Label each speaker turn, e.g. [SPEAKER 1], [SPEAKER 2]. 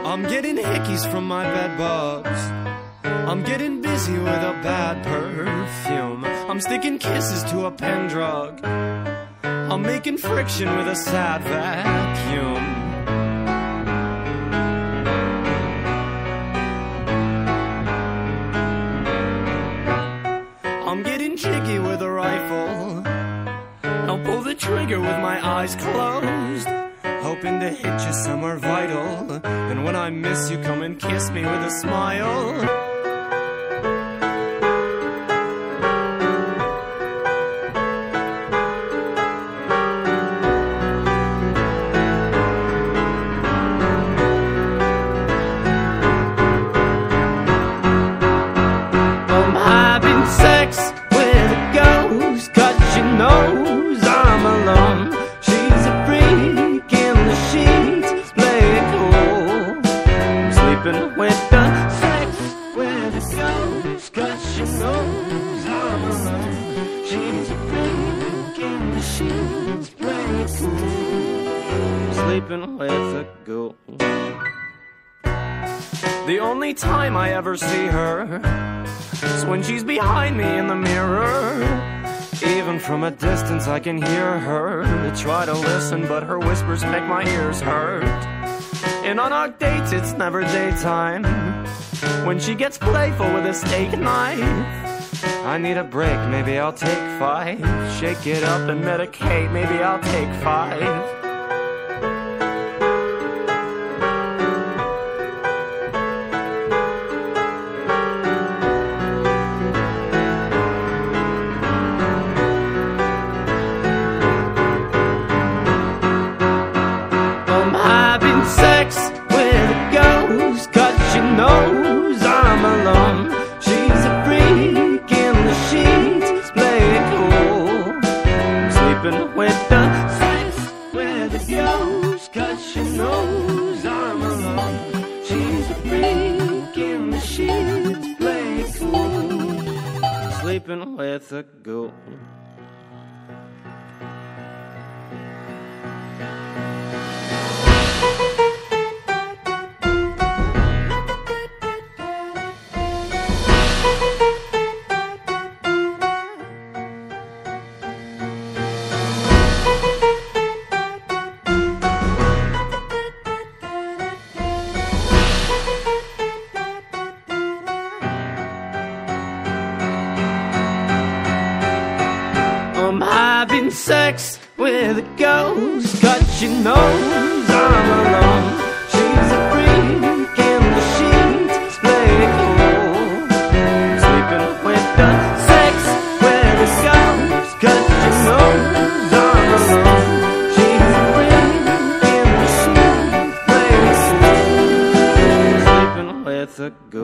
[SPEAKER 1] I'm getting hickeys from my bed bugs. I'm getting busy with a bad perfume. I'm sticking kisses to a pen drug. I'm making friction with a sad vacuum. I'm getting jiggy with a rifle. I'll pull the trigger with my eyes closed, hoping to hit you somewhere vital. And when I miss you, come and kiss me with a smile. I'm having sex with a ghost, 'cause she knows I'm alone. She's a freak in the sheets, play it cool. I'm sleeping with the sex with a ghost, 'cause she knows I'm alone. She's a freak in the sheets, play it cool. I'm sleeping with a ghost. The only time I ever see her is when she's behind me in the mirror. Even from a distance I can hear her. I try to listen, but her whispers make my ears hurt. And on our dates it's never daytime. When she gets playful with a steak knife, I need a break, maybe I'll take 5. Shake it up and medicate, maybe I'll take 5. Sex with a ghost, 'cause she knows I'm alone. She's a freak in the sheets, play it cool. I'm sleeping with the sex with a ghost, 'cause she knows I'm alone. She's a freak in the sheets, play it cool. I'm sleeping with a ghost. I'm having sex with a ghost, 'cause she knows I'm alone. She's a freak in the sheets, play it cool. Sleeping with the sex with a ghost, 'cause she knows I'm alone. She's a freak in the sheets, play it cool. Sleeping with a ghost.